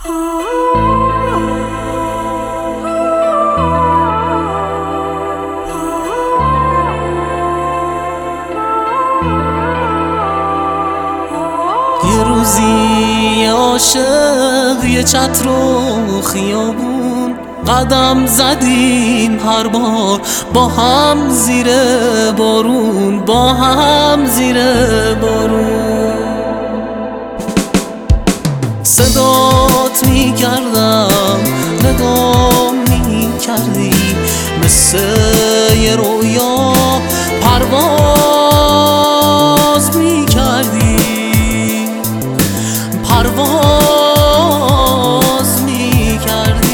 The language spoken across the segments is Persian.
یه روزی عاشق یه چتر و خیابون قدم زدیم هر بار با هم زیر بارون، با هم زیر بارون. صدات میکردم نگام میکردی مثل یه رویا پرواز میکردی، پرواز میکردی.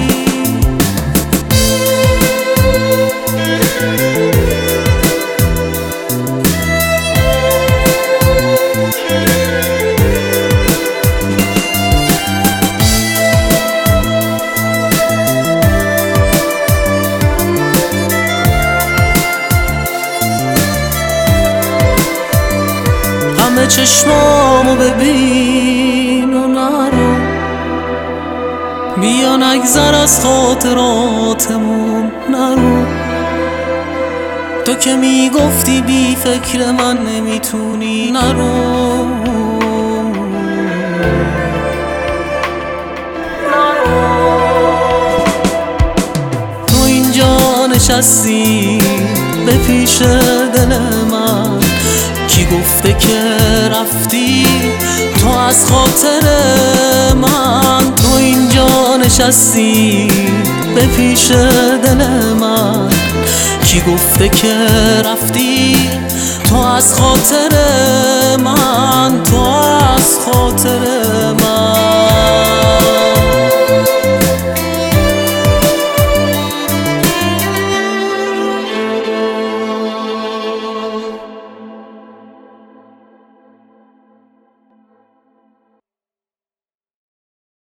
همه چشمامو ببین و نرو، بیا نگذر از خاطراتمون نرو. تو که میگفتی بی فکر من نمیتونی نرو. تو اینجا نشستی به پیش دل من، کی گفته که رفتی تو از خاطر من. تو اینجا نشستی به پیش دل من، کی گفته که رفتی تو از خاطر من، تو از خاطر من.